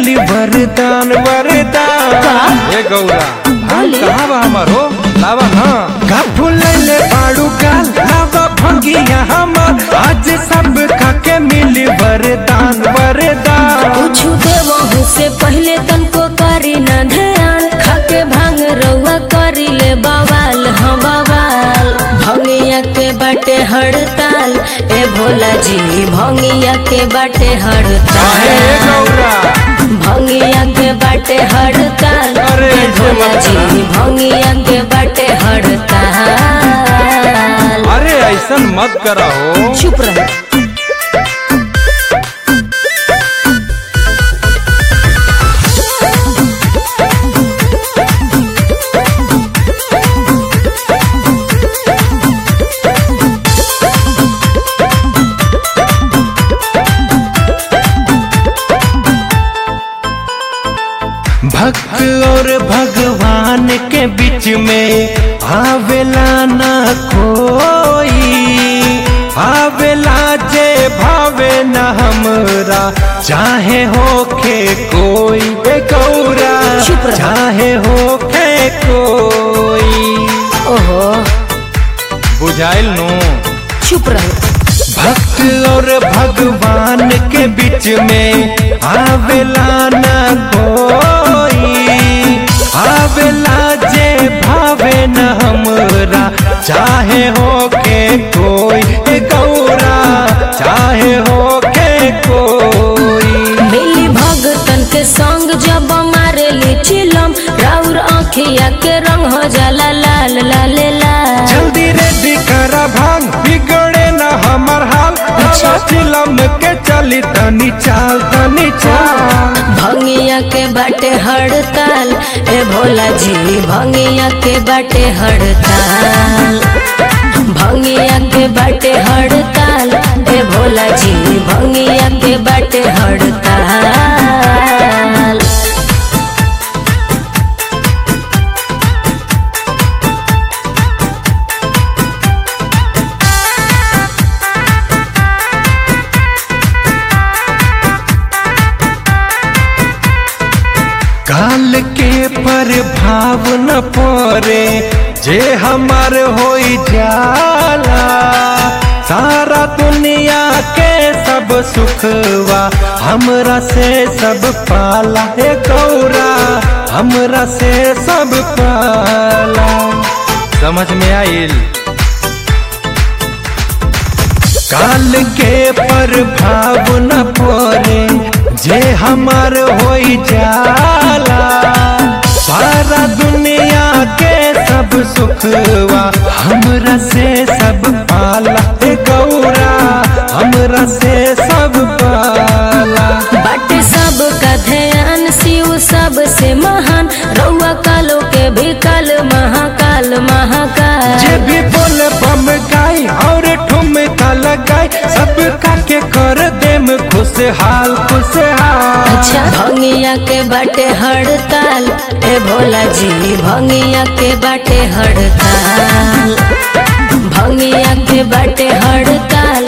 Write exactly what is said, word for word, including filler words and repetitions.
मिली वरदान वरदान। ए गौरा भांग कहाँ बा हमारो लावा ना का फूलैले बाड़ू काल लावा भंगिया हमर आज सब खाके मिली वरदान वरदान। कुछ देवहू से पहले तनको करी न ध्यान खाके भांग रउआ करी ले बवाल हाँ बवाल। भंगिया के बाटे हड़ताल ए भोला जी भंगिया के बाटे हड़ताल। ए गौरा भंगिया के बाटे हड़ताल अरे ए भोला मत जी भंगिया के बाटे हड़ताल। अरे ऐसन मत करा हो। चुप रहे। भक्त और भगवान के बीच में आवेला ना कोई, आवेला जे भावे न हमरा चाहे होके कोई। बे गौरा चुप रह। चाहे होके कोई। ओहो बुझाइल नो चुप रहे। भक्त और भगवान के बीच में आवेला ना कोई, आवेला जे भावे न हमरा चाहे होके कोई। ए गौरा चाहे होके कोई। मिली भगतन के संग जब मारे ली चिलम राउर आँखिया के रंग हो जाला लाल लाल लाल। जल्दी रेडी करा भांग बिगड़े न हमर हाल। अच्छा। चिलम के चली तनी चाल तनी चाल। भंगिया के बाटे हड़ताल ए भोला जी भंगिया के बाटे हड़ताल। भंगिया के बाटे हड़ताल ए भोला जी भंगिया के बाटे हड़ताल। काल के प्रभाव न पड़े जे हमार होई जाला। सारा दुनिया के सब सुखवा हमरा से सब पाला। हे गौरा हमरा से सब पाला। समझ में आइल। काल के प्रभाव न पड़े जे हमार होई जाला। सारा दुनिया के सब सुखवा हमरा से सब पाला। हे गौरा हमरा से सब पाला। बाटे सब का ध्यान शिव सब से महान रउआ कालो के भी काल महाकाल महाकाल। जे भी बोल बम गाई और ठुमका लगाई सब का के कर देम खुशहाल खुशहाल। अच्छा भंगिया के बाटे हड़ताल ए भोला जी भंगिया के बाटे हड़ताल। भंगिया के बाटे हड़ताल